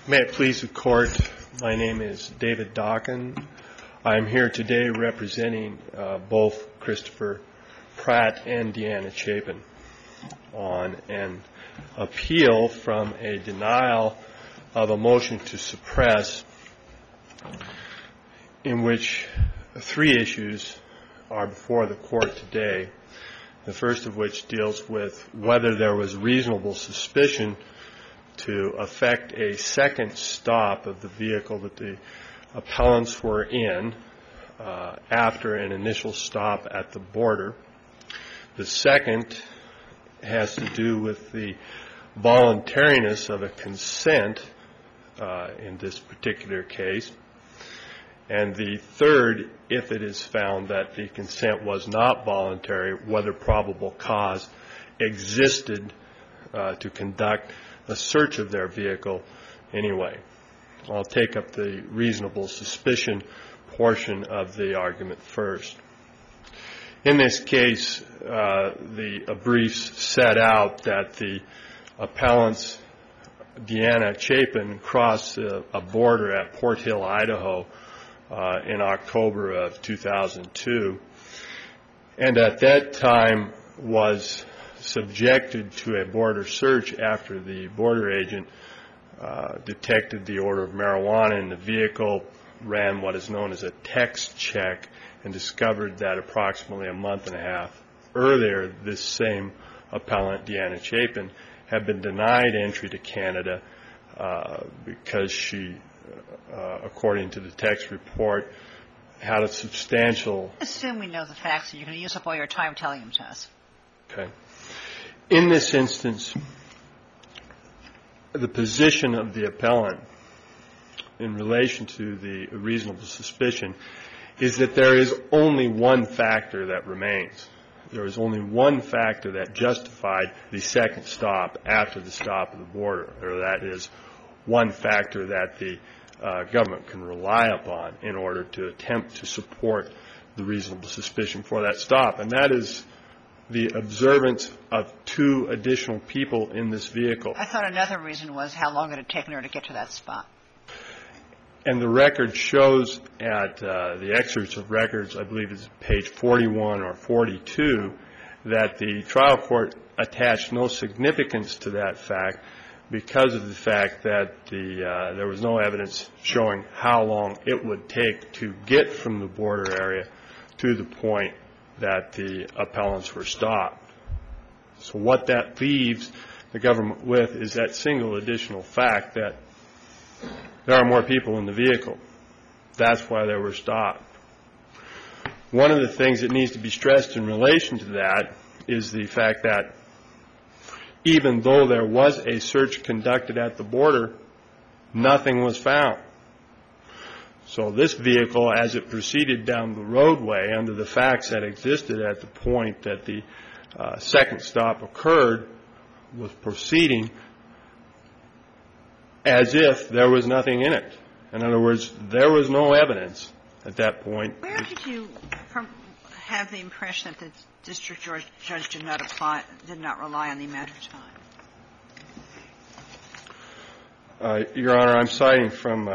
May it please the Court, my name is David Dawkin. I am here today representing both Christopher Pratt and Deanna Chapin on an appeal from a denial of a motion to suppress in which three issues are before the Court today, the first of which deals with whether there was reasonable suspicion to effect a second stop of the vehicle that the appellants were in after an initial stop at the border. The second has to do with the voluntariness of a consent in this particular case. And the third, if it is found that the consent was not voluntary, whether probable cause existed to conduct a search of their vehicle anyway. I'll take up the reasonable suspicion portion of the argument first. In this case, the briefs set out that the appellants, Deanna Chapin, crossed a border at Port Hill, Idaho in October of 2002, and at that time was subjected to a border search after the border agent detected the odor of marijuana in the vehicle, ran what is known as a text check, and discovered that approximately a month and a half earlier, this same appellant, Deanna Chapin, had been denied entry to Canada because she, according to the text report, had a substantial... Assume we know the facts, and you're going to use up all your time telling them to us. Okay. In this instance, the position of the appellant in relation to the reasonable suspicion is that there is only one factor that remains. There is only one factor that justified the second stop after the stop of the border, or that is one factor that the government can rely upon in order to attempt to support the reasonable suspicion for that stop, and that is the observance of two additional people in this vehicle. I thought another reason was how long it had taken her to get to that spot. And the record shows at the excerpts of records, I believe it's page 41 or 42, that the trial court attached no significance to that fact because of the fact that there was no evidence showing how long it would take to get from the border area to the point that the appellants were stopped. So what that leaves the government with is that single additional fact that there are more people in the vehicle. That's why they were stopped. One of the things that needs to be stressed in relation to that is the fact that even though there was a search conducted at the border, nothing was found. So this vehicle, as it proceeded down the roadway under the facts that existed at the point that the second stop occurred, was proceeding as if there was nothing in it. In other words, there was no evidence at that point. Where did you have the impression that the district judge did not rely on the amount of time? Your Honor, I'm citing from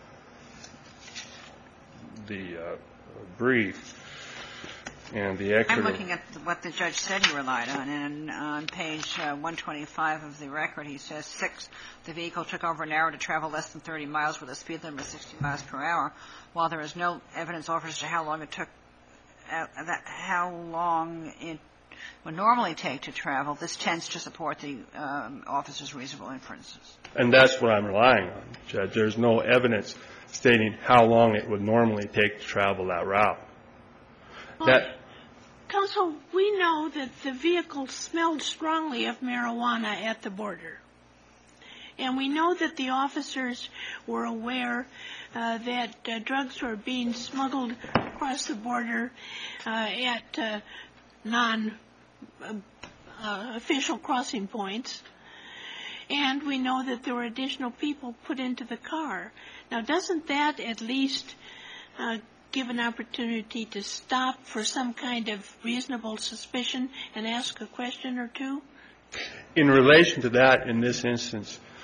the brief and the excerpt. I'm looking at what the judge said he relied on, and on page 125 of the record he says, 6, the vehicle took over an hour to travel less than 30 miles with a speed limit of 60 miles per hour. While there is no evidence offered as to how long it took, how long it would normally take to travel, this tends to support the officer's reasonable inferences. And that's what I'm relying on, Judge. There's no evidence stating how long it would normally take to travel that route. Counsel, we know that the vehicle smelled strongly of marijuana at the border. And we know that the officers were aware that drugs were being smuggled across the border at non-official crossing points. And we know that there were additional people put into the car. Now, doesn't that at least give an opportunity to stop for some kind of reasonable suspicion and ask a question or two? In relation to that, in this instance,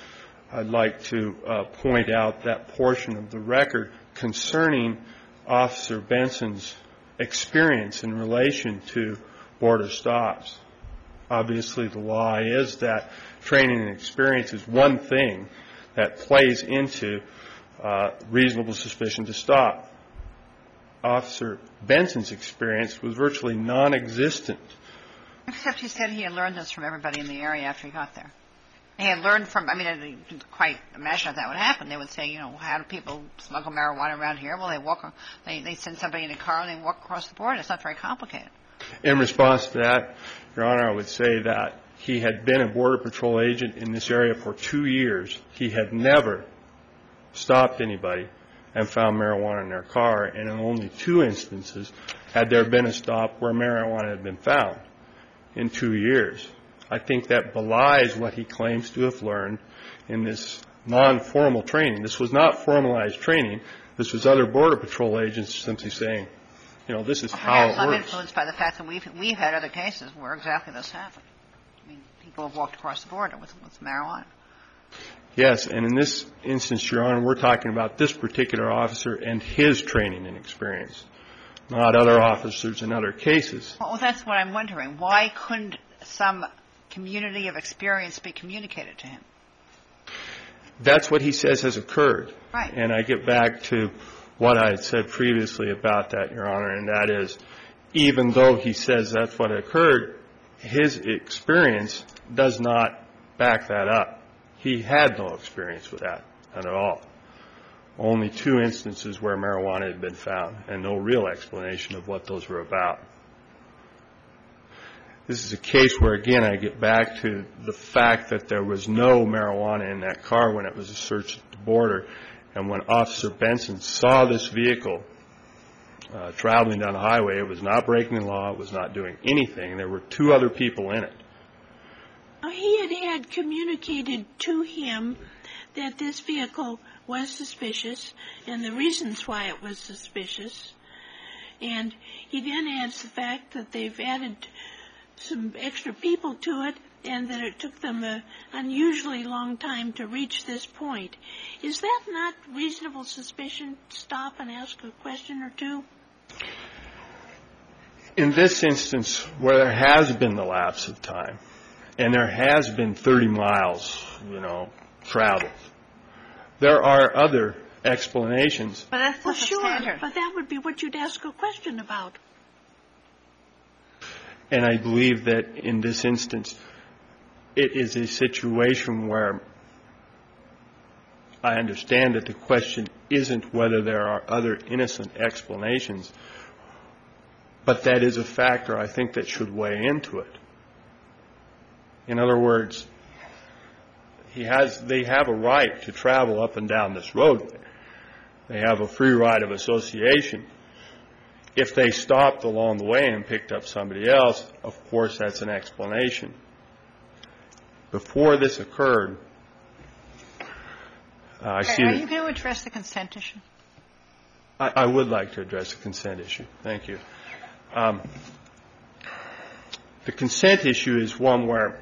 I'd like to point out that portion of the record concerning Officer Benson's experience in relation to border stops. Obviously, the law is that training and experience is one thing that plays into reasonable suspicion to stop. Officer Benson's experience was virtually non-existent. Except he said he had learned this from everybody in the area after he got there. He had learned from, I mean, I didn't quite imagine that would happen. They would say, you know, how do people smuggle marijuana around here? Well, they send somebody in a car and they walk across the border. It's not very complicated. In response to that, Your Honor, I would say that he had been a Border Patrol agent in this area for 2 years. He had never stopped anybody and found marijuana in their car, and in only 2 instances had there been a stop where marijuana had been found in 2 years. I think that belies what he claims to have learned in this non-formal training. This was not formalized training. This was other Border Patrol agents simply saying, you know, this is how it works. I'm influenced by the fact that we've had other cases where exactly this happened. I mean, people have walked across the border with marijuana. Yes, and in this instance, Your Honor, we're talking about this particular officer and his training and experience, not other officers in other cases. Well, that's what I'm wondering. Why couldn't some community of experience be communicated to him? That's what he says has occurred. Right. And I get back to what I had said previously about that, Your Honor, and that is, even though he says that's what occurred, his experience does not back that up. He had no experience with that, not at all. Only 2 instances where marijuana had been found, and no real explanation of what those were about. This is a case where, again, I get back to the fact that there was no marijuana in that car when it was searched at the border. And when Officer Benson saw this vehicle traveling down the highway, it was not breaking the law. It was not doing anything. There were 2 other people in it. He had communicated to him that this vehicle was suspicious and the reasons why it was suspicious. And he then adds the fact that they've added some extra people to it and that it took them an unusually long time to reach this point. Is that not reasonable suspicion to stop and ask a question or two? In this instance, where there has been the lapse of time, and there has been 30 miles, traveled, there are other explanations. But that's not sure, standard. But that would be what you'd ask a question about. And I believe that in this instance, it is a situation where I understand that the question isn't whether there are other innocent explanations, but that is a factor I think that should weigh into it. In other words, they have a right to travel up and down this road. They have a free right of association. If they stopped along the way and picked up somebody else, of course, that's an explanation. Before this occurred, I see Are that... you going to address the consent issue? I would like to address the consent issue. Thank you. The consent issue is one where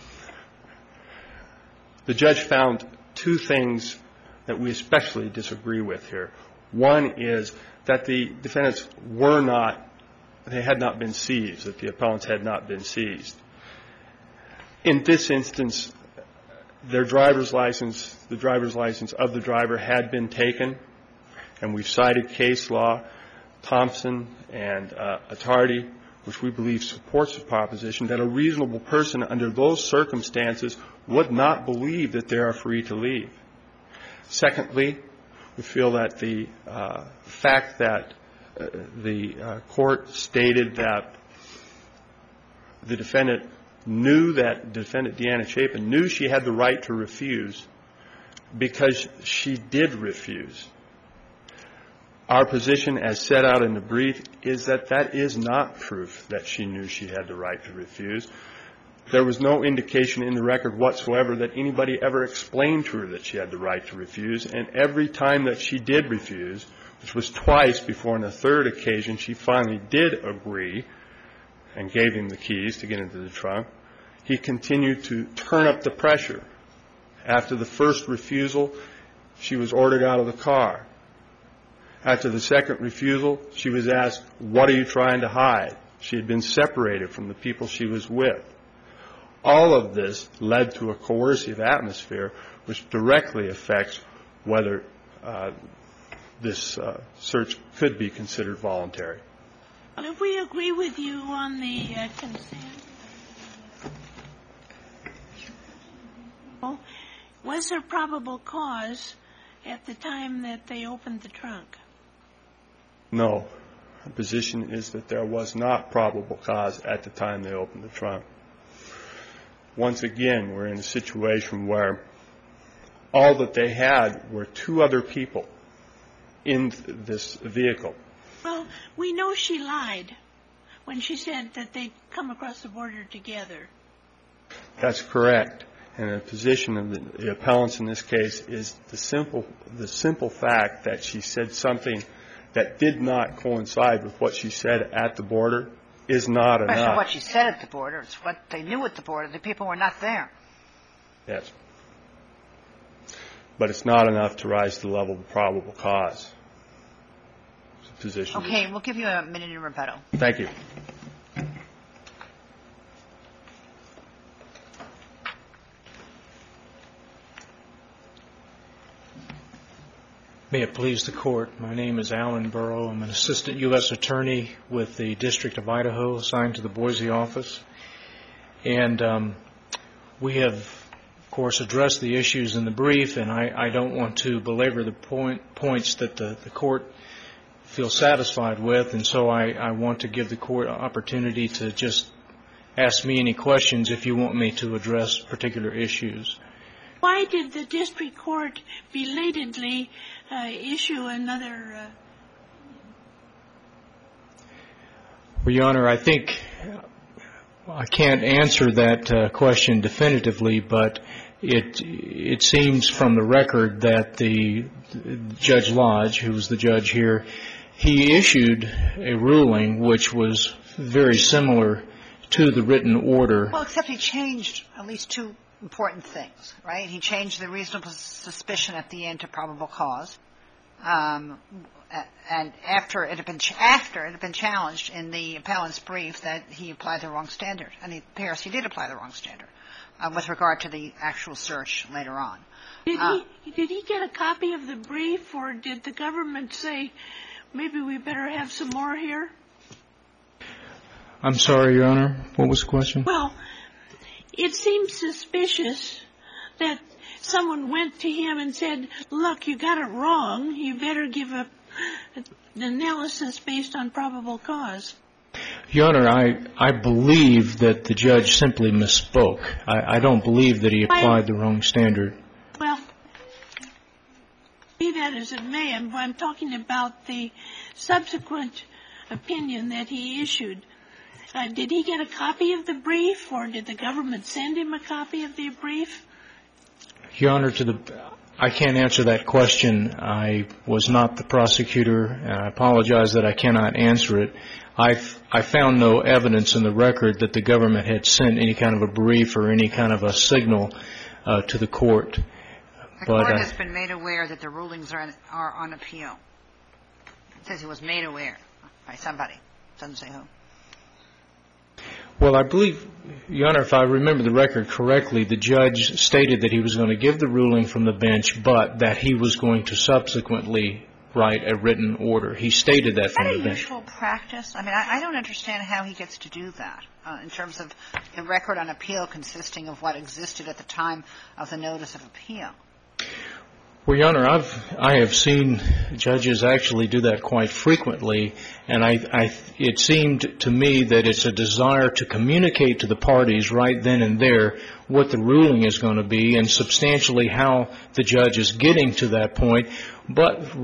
the judge found 2 things that we especially disagree with here. One is that the defendants had not been seized, that the appellants had not been seized. In this instance, the driver's license of the driver had been taken, and we've cited case law, Thompson and Attardi, which we believe supports the proposition that a reasonable person under those circumstances would not believe that they are free to leave. Secondly, we feel that the fact that the court stated that the defendant Deanna Chapin knew she had the right to refuse because she did refuse. Our position, as set out in the brief, is that that is not proof that she knew she had the right to refuse. There was no indication in the record whatsoever that anybody ever explained to her that she had the right to refuse, and every time that she did refuse, which was twice before on a third occasion, she finally did agree and gave him the keys to get into the trunk. He continued to turn up the pressure After the first refusal, she was ordered out of the car. After the second refusal, she was asked, "What are you trying to hide?" She had been separated from the people she was with. All of this led to a coercive atmosphere which directly affects whether this search could be considered voluntary. If we agree with you on the consent, was there probable cause at the time that they opened the trunk? No. Our position is that there was not probable cause at the time they opened the trunk. Once again, we're in a situation where all that they had were two other people in this vehicle. Well, we know she lied when she said that they'd come across the border together. That's correct. And the position of the appellants in this case is the simple fact that she said something that did not coincide with what she said at the border is not enough. It's not what she said at the border. It's what they knew at the border. The people were not there. Yes. But it's not enough to rise to the level of probable cause. Position. Okay, we'll give you a minute in rebuttal. Thank you. May it please the Court, my name is Alan Burrow. I'm an assistant U.S. attorney with the District of Idaho assigned to the Boise office. And we have, of course, addressed the issues in the brief, and I don't want to belabor the points that the Court feels satisfied with, and so I want to give the Court an opportunity to just ask me any questions if you want me to address particular issues. Why did the district court belatedly issue another? Well, Your Honor, I think I can't answer that question definitively, but it seems from the record that the Judge Lodge, who was the judge here, he issued a ruling which was very similar to the written order. Well, except he changed at least two important things, right? He changed the reasonable suspicion at the end to probable cause, and after it had been challenged in the appellant's brief that he applied the wrong standard, and it appears he did apply the wrong standard with regard to the actual search later on. Did he get a copy of the brief, or did the government say maybe we better have some more here? I'm sorry, Your Honor. What was the question? Well, it seems suspicious that someone went to him and said, look, you got it wrong. You better give an analysis based on probable cause. Your Honor, I believe that the judge simply misspoke. I don't believe that he applied the wrong standard. Well, be that as it may, I'm talking about the subsequent opinion that he issued. Did he get a copy of the brief, or did the government send him a copy of the brief? Your Honor, I can't answer that question. I was not the prosecutor, and I apologize that I cannot answer it. I found no evidence in the record that the government had sent any kind of a brief or any kind of a signal to the court. The court has been made aware that the rulings are on appeal. It says he was made aware by somebody. It doesn't say who. Well, I believe, Your Honor, if I remember the record correctly, the judge stated that he was going to give the ruling from the bench, but that he was going to subsequently write a written order. He stated that from the bench. Is that a usual practice? I mean, I don't understand how he gets to do that in terms of the record on appeal consisting of what existed at the time of the notice of appeal. Well, Your Honor, I have seen judges actually do that quite frequently, and it seemed to me that it's a desire to communicate to the parties right then and there what the ruling is going to be and substantially how the judge is getting to that point, but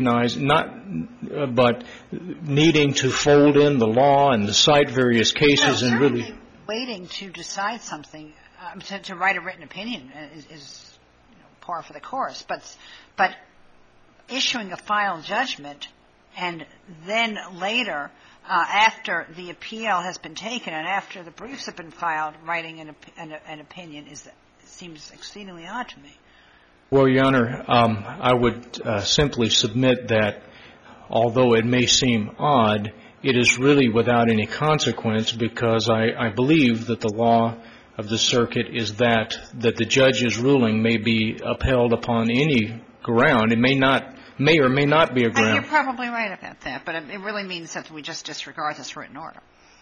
but needing to fold in the law and to cite various cases and really waiting to decide something to write a written opinion is par for the course, but issuing a final judgment and then later, after the appeal has been taken and after the briefs have been filed, writing an opinion seems exceedingly odd to me. Well, Your Honor, I would simply submit that although it may seem odd, it is really without any consequence, because I believe that the law of the circuit is that the judge's ruling may be upheld upon any ground. It may or may not be a ground. You're probably right about that, but it really means that we just disregard this written order.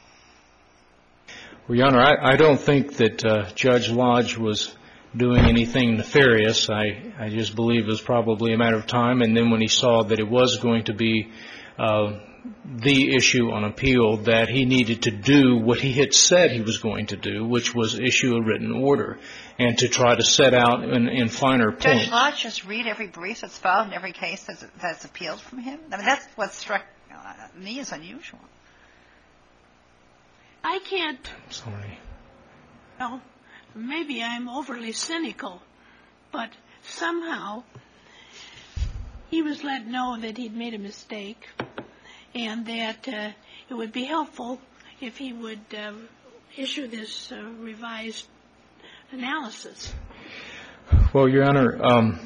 Well, Your Honor, I don't think that Judge Lodge was doing anything nefarious. I just believe it was probably a matter of time, and then when he saw that it was going to be the issue on appeal, that he needed to do what he had said he was going to do, which was issue a written order, and to try to set out in finer points. Judge Lodge just read every brief that's filed in every case that's appealed from him? I mean, that's what struck me as unusual. I can't. I'm sorry. Well, maybe I'm overly cynical, but somehow he was let know that he'd made a mistake and that it would be helpful if he would issue this revised analysis. Well, Your Honor,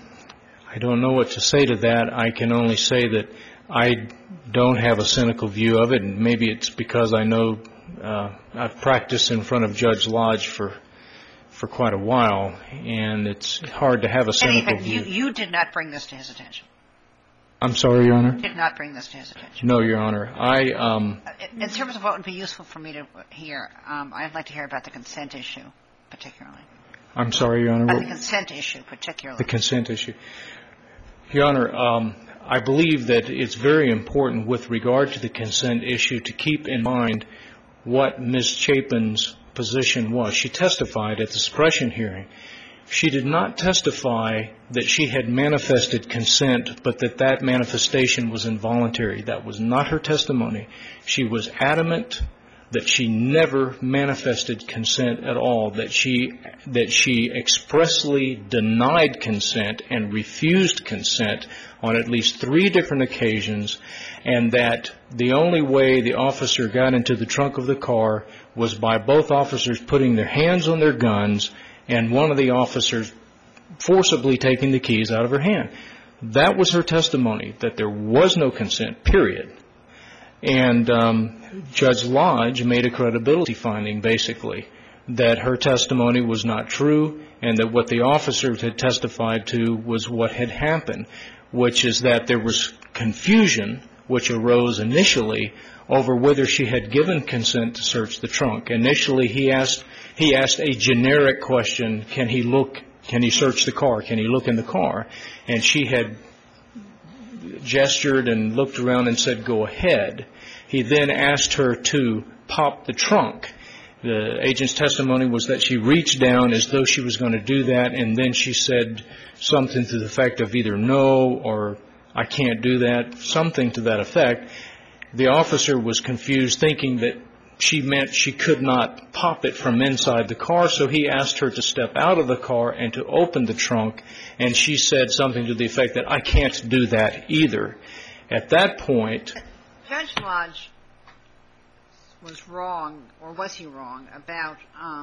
I don't know what to say to that. I can only say that I don't have a cynical view of it, and maybe it's because I know I've practiced in front of Judge Lodge for quite a while, and it's hard to have a cynical view. You did not bring this to his attention. I'm sorry, Your Honor? Did not bring this to his attention. No, Your Honor. In terms of what would be useful for me to hear, I'd like to hear about the consent issue, particularly. I'm sorry, Your Honor. About the consent issue, particularly. The consent issue. Your Honor, I believe that it's very important with regard to the consent issue to keep in mind what Ms. Chapin's position was. She testified at the suppression hearing. She did not testify that she had manifested consent, but that manifestation was involuntary. That was not her testimony. She was adamant that she never manifested consent at all, that she expressly denied consent and refused consent on at least 3 different occasions, and that the only way the officer got into the trunk of the car was by both officers putting their hands on their guns and one of the officers forcibly taking the keys out of her hand. That was her testimony, that there was no consent, period. And Judge Lodge made a credibility finding, basically, that her testimony was not true and that what the officers had testified to was what had happened, which is that there was confusion which arose initially over whether she had given consent to search the trunk. Initially, he asked a generic question, can he search the car, can he look in the car? And she had gestured and looked around and said, go ahead. He then asked her to pop the trunk. The agent's testimony was that she reached down as though she was going to do that, and then she said something to the effect of either no or I can't do that, something to that effect. The officer was confused, thinking that she meant she could not pop it from inside the car, so he asked her to step out of the car and to open the trunk, and she said something to the effect that I can't do that either. At that point, Judge Lodge was wrong, or was he wrong, about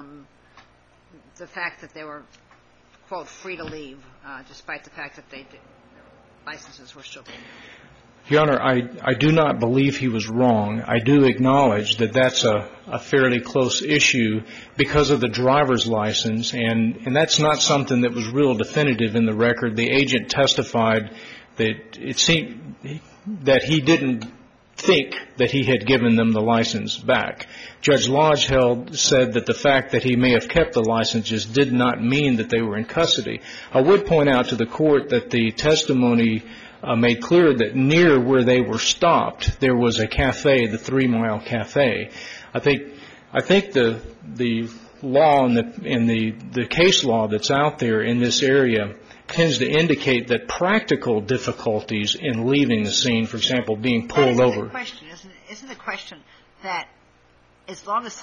the fact that they were, quote, free to leave, despite the fact that their licenses were still being held? Your Honor, I do not believe he was wrong. I do acknowledge that that's a fairly close issue because of the driver's license, and that's not something that was real definitive in the record. The agent testified that it seemed that he didn't think that he had given them the license back. Judge Lodge said that the fact that he may have kept the licenses did not mean that they were in custody. I would point out to the court that the testimony made clear that near where they were stopped, there was a cafe, the 3 Mile Cafe. I think the law and the case law that's out there in this area tends to indicate that practical difficulties in leaving the scene, for example, being pulled over. Isn't the question that as long as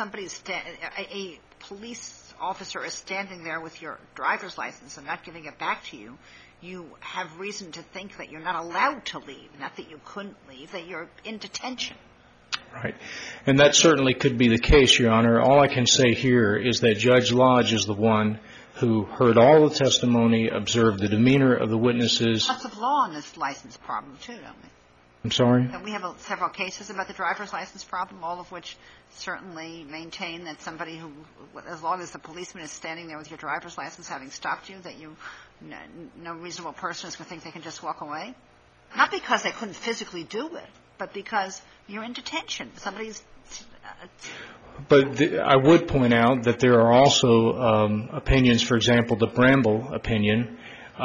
a police officer is standing there with your driver's license and not giving it back to you, you have reason to think that you're not allowed to leave, not that you couldn't leave, that you're in detention. Right. And that certainly could be the case, Your Honor. All I can say here is that Judge Lodge is the one who heard all the testimony, observed the demeanor of the witnesses. Lots of law on this license problem, too, don't we? I'm sorry? We have several cases about the driver's license problem, all of which certainly maintain that somebody who, as long as the policeman is standing there with your driver's license having stopped you, that no reasonable person is going to think they can just walk away. Not because they couldn't physically do it, but because you're in detention. But I would point out that there are also opinions, for example, the Bramble opinion,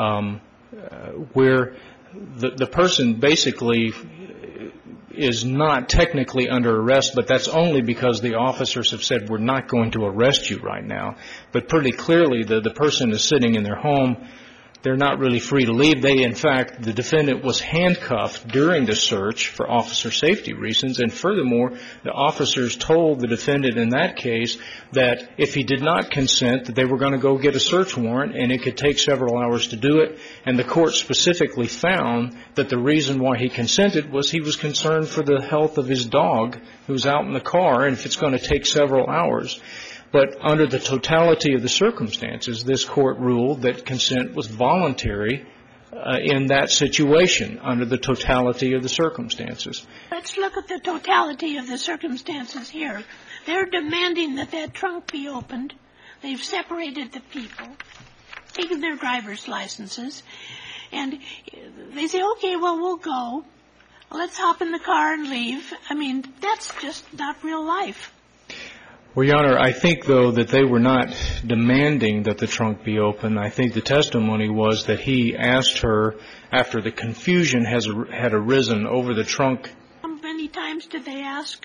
where the person basically is not technically under arrest, but that's only because the officers have said we're not going to arrest you right now. But pretty clearly the person is sitting in their home. They're not really free to leave. In fact, the defendant was handcuffed during the search for officer safety reasons. And furthermore, the officers told the defendant in that case that if he did not consent, that they were going to go get a search warrant, and it could take several hours to do it. And the court specifically found that the reason why he consented was he was concerned for the health of his dog who's out in the car, and if it's going to take several hours. But under the totality of the circumstances, this court ruled that consent was voluntary in that situation under the totality of the circumstances. Let's look at the totality of the circumstances here. They're demanding that that trunk be opened. They've separated the people, taken their driver's licenses, and they say, okay, well, we'll go. Let's hop in the car and leave. I mean, that's just not real life. Well, Your Honor, I think, though, that they were not demanding that the trunk be open. I think the testimony was that he asked her, after the confusion had arisen over the trunk. How many times did they ask?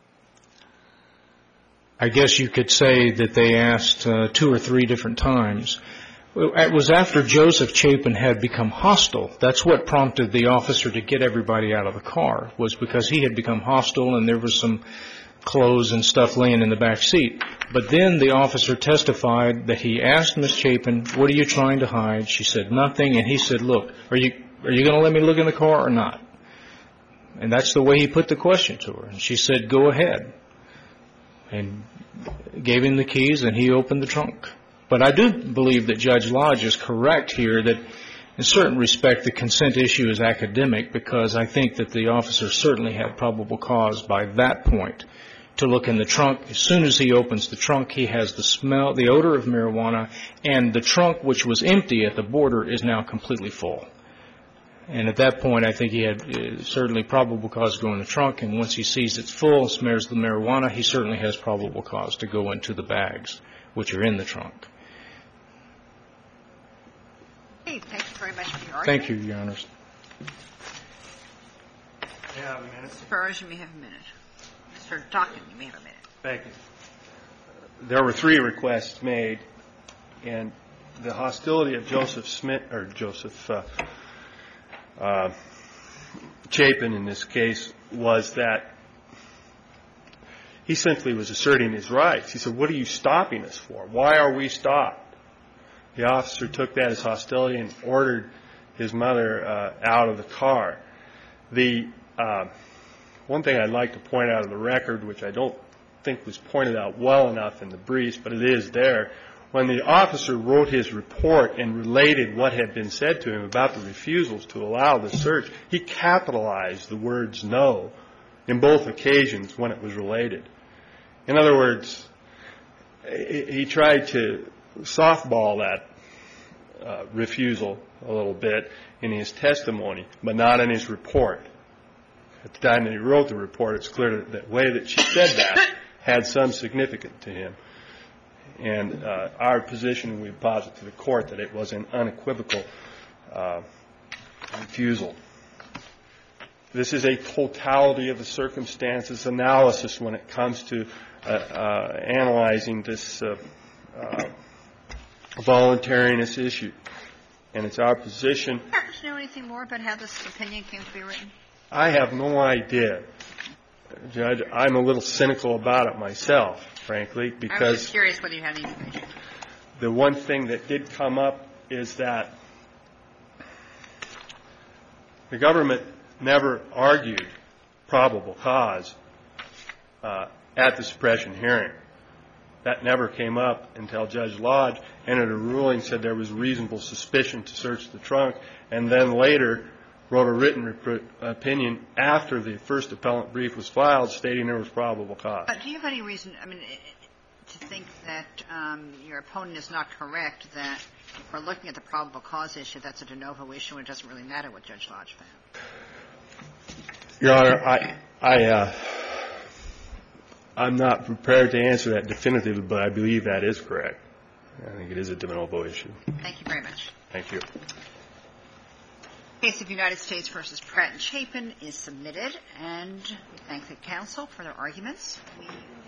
I guess you could say that they asked 2 or 3 different times. It was after Joseph Chapin had become hostile. That's what prompted the officer to get everybody out of the car, was because he had become hostile and there was some clothes and stuff laying in the back seat. But then the officer testified that he asked Miss Chapin, what are you trying to hide? She said nothing, and he said, look, are you going to let me look in the car or not? And that's the way he put the question to her. And she said, go ahead. And gave him the keys, and he opened the trunk. But I do believe that Judge Lodge is correct here that in certain respect the consent issue is academic, because I think that the officer certainly had probable cause by that point to look in the trunk. As soon as he opens the trunk, he has the smell, the odor of marijuana, and the trunk, which was empty at the border, is now completely full. And at that point, I think he had certainly probable cause to go in the trunk, and once he sees it's full and smells the marijuana, he certainly has probable cause to go into the bags, which are in the trunk. Hey, thank you very much for your argument. Thank you, Your Honors. Mr. Burrs, you may have a minute. Mr. Dockin, you may have a minute. Thank you. There were 3 requests made, and the hostility of Joseph Chapin in this case was that he simply was asserting his rights. He said, what are you stopping us for? Why are we stopped? The officer took that as hostility and ordered his mother out of the car. The one thing I'd like to point out of the record, which I don't think was pointed out well enough in the briefs, but it is there, when the officer wrote his report and related what had been said to him about the refusals to allow the search, he capitalized the words no in both occasions when it was related. In other words, he tried to softball that refusal a little bit in his testimony, but not in his report. At the time that he wrote the report, it's clear that the way that she said that had some significance to him. And our position, we posit to the court that it was an unequivocal refusal. This is a totality of the circumstances analysis when it comes to analyzing this voluntariness issue. And it's our position. Do you happen to know anything more about how this opinion came to be written? I have no idea, Judge. I'm a little cynical about it myself, frankly, because I was just curious whether you had any information. The one thing that did come up is that the government never argued probable cause at the suppression hearing. That never came up until Judge Lodge entered a ruling, said there was reasonable suspicion to search the trunk, and then later wrote a written opinion after the first appellant brief was filed stating there was probable cause. But do you have any reason, to think that your opponent is not correct, that if we're looking at the probable cause issue, that's a de novo issue and it doesn't really matter what Judge Lodge found? Your Honor, I'm not prepared to answer that definitively, but I believe that is correct. I think it is a de novo issue. Thank you very much. Thank you. The case of United States v. Pratt and Chapin is submitted, and we thank the counsel for their arguments.